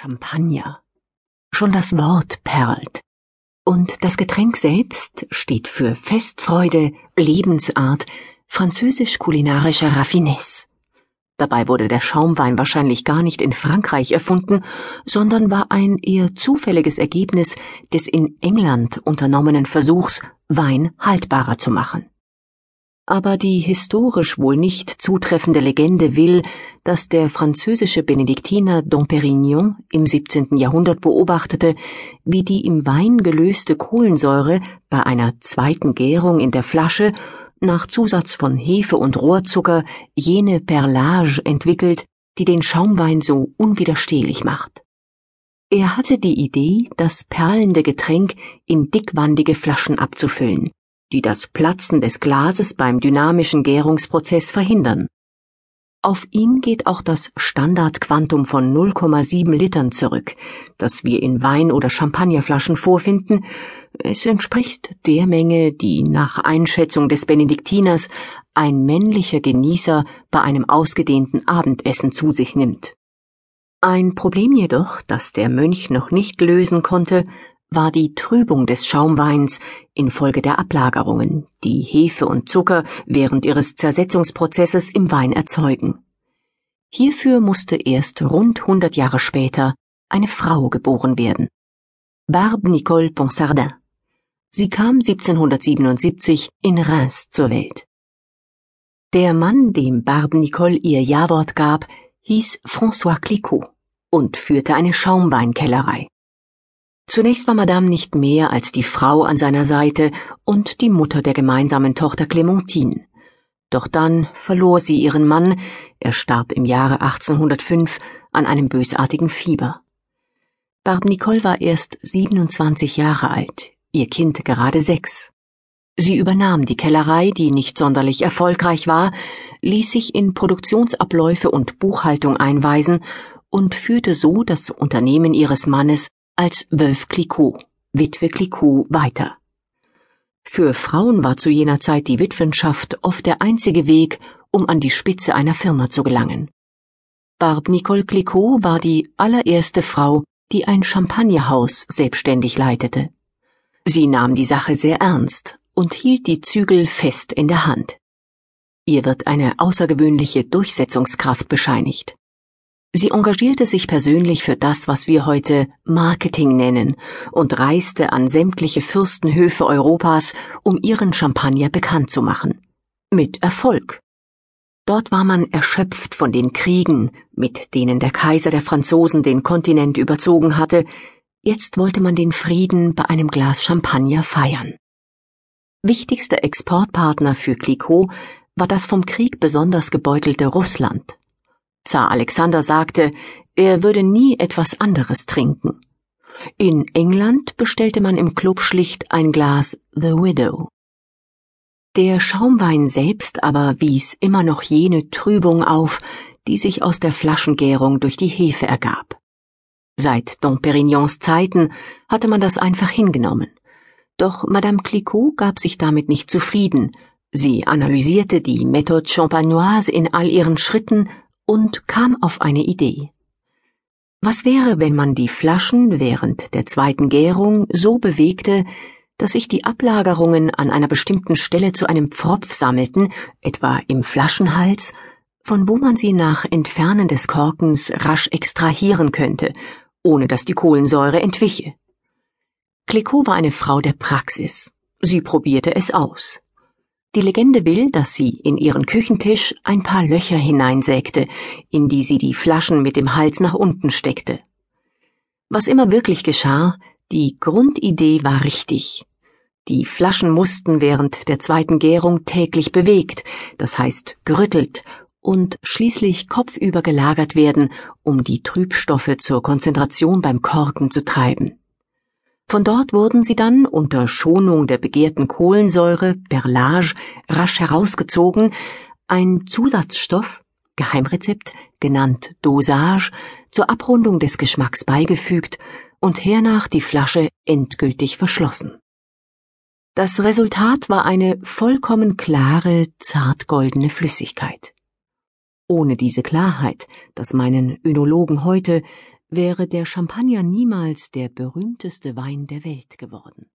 Champagner. Schon das Wort perlt. Und das Getränk selbst steht für Festfreude, Lebensart, französisch-kulinarische Raffinesse. Dabei wurde der Schaumwein wahrscheinlich gar nicht in Frankreich erfunden, sondern war ein eher zufälliges Ergebnis des in England unternommenen Versuchs, Wein haltbarer zu machen. Aber die historisch wohl nicht zutreffende Legende will, dass der französische Benediktiner Dom Pérignon im 17. Jahrhundert beobachtete, wie die im Wein gelöste Kohlensäure bei einer zweiten Gärung in der Flasche nach Zusatz von Hefe und Rohrzucker jene Perlage entwickelt, die den Schaumwein so unwiderstehlich macht. Er hatte die Idee, das perlende Getränk in dickwandige Flaschen abzufüllen, die das Platzen des Glases beim dynamischen Gärungsprozess verhindern. Auf ihn geht auch das Standardquantum von 0,7 Litern zurück, das wir in Wein- oder Champagnerflaschen vorfinden. Es entspricht der Menge, die nach Einschätzung des Benediktiners ein männlicher Genießer bei einem ausgedehnten Abendessen zu sich nimmt. Ein Problem jedoch, das der Mönch noch nicht lösen konnte, war die Trübung des Schaumweins infolge der Ablagerungen, die Hefe und Zucker während ihres Zersetzungsprozesses im Wein erzeugen. Hierfür musste erst rund 100 Jahre später eine Frau geboren werden. Barbe Nicole Ponsardin. Sie kam 1777 in Reims zur Welt. Der Mann, dem Barbe Nicole ihr Jawort gab, hieß François Clicquot und führte eine Schaumweinkellerei. Zunächst war Madame nicht mehr als die Frau an seiner Seite und die Mutter der gemeinsamen Tochter Clémentine. Doch dann verlor sie ihren Mann, er starb im Jahre 1805 an einem bösartigen Fieber. Barbe Nicole war erst 27 Jahre alt, ihr Kind gerade 6. Sie übernahm die Kellerei, die nicht sonderlich erfolgreich war, ließ sich in Produktionsabläufe und Buchhaltung einweisen und führte so das Unternehmen ihres Mannes als Veuve Clicquot, Witwe Clicquot, weiter. Für Frauen war zu jener Zeit die Witwenschaft oft der einzige Weg, um an die Spitze einer Firma zu gelangen. Barbe Nicole Clicquot war die allererste Frau, die ein Champagnerhaus selbstständig leitete. Sie nahm die Sache sehr ernst und hielt die Zügel fest in der Hand. Ihr wird eine außergewöhnliche Durchsetzungskraft bescheinigt. Sie engagierte sich persönlich für das, was wir heute Marketing nennen, und reiste an sämtliche Fürstenhöfe Europas, um ihren Champagner bekannt zu machen. Mit Erfolg. Dort war man erschöpft von den Kriegen, mit denen der Kaiser der Franzosen den Kontinent überzogen hatte. Jetzt wollte man den Frieden bei einem Glas Champagner feiern. Wichtigster Exportpartner für Clicquot war das vom Krieg besonders gebeutelte Russland. Zar Alexander sagte, er würde nie etwas anderes trinken. In England bestellte man im Club schlicht ein Glas The Widow. Der Schaumwein selbst aber wies immer noch jene Trübung auf, die sich aus der Flaschengärung durch die Hefe ergab. Seit Dom Pérignons Zeiten hatte man das einfach hingenommen. Doch Madame Clicquot gab sich damit nicht zufrieden. Sie analysierte die Méthode champagnoise in all ihren Schritten und kam auf eine Idee. Was wäre, wenn man die Flaschen während der zweiten Gärung so bewegte, dass sich die Ablagerungen an einer bestimmten Stelle zu einem Pfropf sammelten, etwa im Flaschenhals, von wo man sie nach Entfernen des Korkens rasch extrahieren könnte, ohne dass die Kohlensäure entwiche. Clicquot war eine Frau der Praxis. Sie probierte es aus. Die Legende will, dass sie in ihren Küchentisch ein paar Löcher hineinsägte, in die sie die Flaschen mit dem Hals nach unten steckte. Was immer wirklich geschah, die Grundidee war richtig. Die Flaschen mussten während der zweiten Gärung täglich bewegt, das heißt gerüttelt, und schließlich kopfüber gelagert werden, um die Trübstoffe zur Konzentration beim Korken zu treiben. Von dort wurden sie dann unter Schonung der begehrten Kohlensäure, Perlage, rasch herausgezogen, ein Zusatzstoff, Geheimrezept, genannt Dosage, zur Abrundung des Geschmacks beigefügt und hernach die Flasche endgültig verschlossen. Das Resultat war eine vollkommen klare, zartgoldene Flüssigkeit. Ohne diese Klarheit, das meinen Önologen heute, wäre der Champagner niemals der berühmteste Wein der Welt geworden.